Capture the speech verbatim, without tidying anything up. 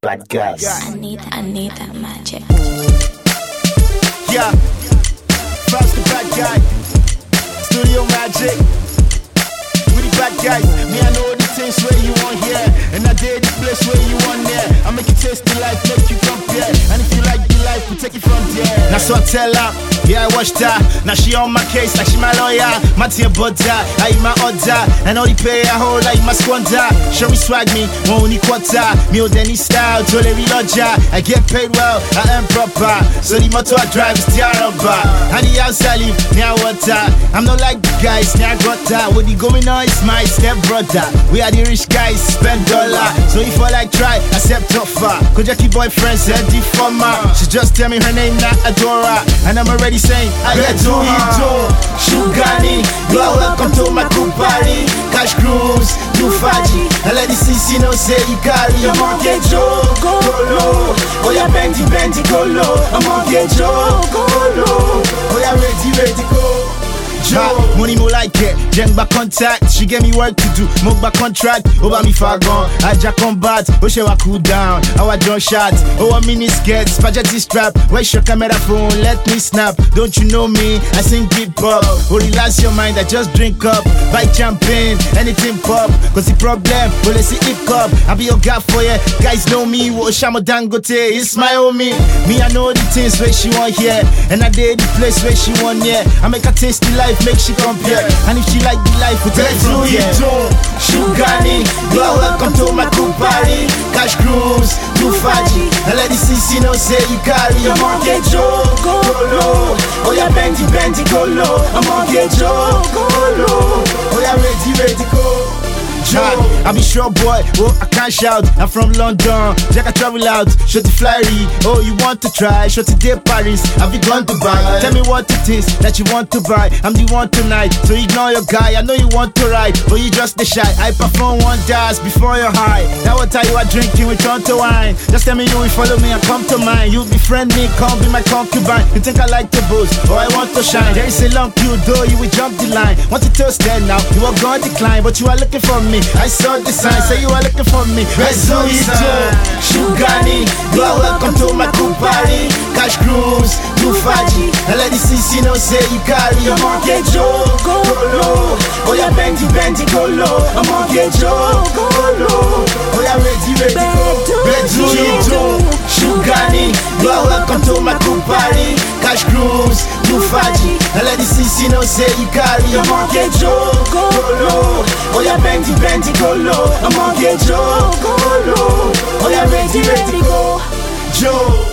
bad guys. I need, I need that magic. Yeah, Frost the bad guy. Studio Magic. We the bad guys. Me, I know the things where you want here, and I did the place where you want there. I make you taste the life, make you compare. And if you like the life, we take it from there. Now so I tell her, yeah, I watched her. Now she on my case, like she my lawyer. My team butter, I eat my order. And all the pay I hold, I eat my squander. Show me swag me, one only quarter. Me old any style, to every lodger. I get paid well, I am proper. So the motor I drive is the rubber. And the house I live, near water. I'm not like the guys, near gutter. What the going on is my step brother. We are the rich guys, spend dollar. So if I like try, accept offer. Cause Jackie boyfriend said the former. She just tell me her name, not Adora. And I'm already saying, I get to it. Shugani, you are welcome to my cool party. Cash cruise, do faji. And let the C C know say you carry. I'm on get Joe, go low. Oh yeah, bendy, bendy, go low. I'm on get Joe, go low. Oh yeah, ready, ready, go. Joe, money more like it, jeng back contact. She gave me work to do, move back contract. Over me far gone, I jack combat. Oh she wa cool down, our jump shot. Oh a mini skirt, spaghetti strap. Where's your camera phone, let me snap. Don't you know me, I sing hip hop. Oh relax your mind, I just drink up. Buy champagne, anything pop. Cause the problem, well let's see hip hop. I be your guy for you, guys know me. Oh Shamo Dangote, it's my homie. Me I know the things where she want here, and I did the place where she want here. I make her taste the life, make she compare. And if she like the life, we take it from here. Shugani, you are welcome to my cool party. Cash cruise, do faji. And let the C C know say you carry. I'm on get Joe, go low. Oh yeah, bendy, bendy, go low. I'm on get Joe, go low. Oh yeah, ready, ready, go. Joe, I be sure boy, oh I can't shout. I'm from London, Jack I travel out. Shut the flyery, oh you want to try? Shut the day Paris, have you gone to buy? Tell me what it is that you want to buy. I'm the one tonight, so ignore your guy. I know you want to ride, but you just the shy. I perform wonders before you're high. Now what are you are drinking, we turn to wine. Just tell me you will follow me and come to mine. You befriend me, come be my concubine. You think I like to boast, or I want to shine. There is a long queue, though you will jump the line. Want to toast then now, you are going to decline, but you are looking for me. I saw the sign, say you are looking for me. Resolito, Shugani, you are welcome to my cool party. Cash cruise, do faji. And let the C C know say you carry. I'm on get Joe, go low. Oh yeah, bendy, bendy, go low. I'm on get Joe, go low. Oh yeah, ready, ready, go. Resolito, Shugani, you are welcome to my cool party. Cash cruise, do faji. And let the C C know say you carry. I'm on get Joe, go low. Oh yeah, bendy, bendy, go low. I'm on get Joe, go low. Oh yeah, ready, ready, go. Joe.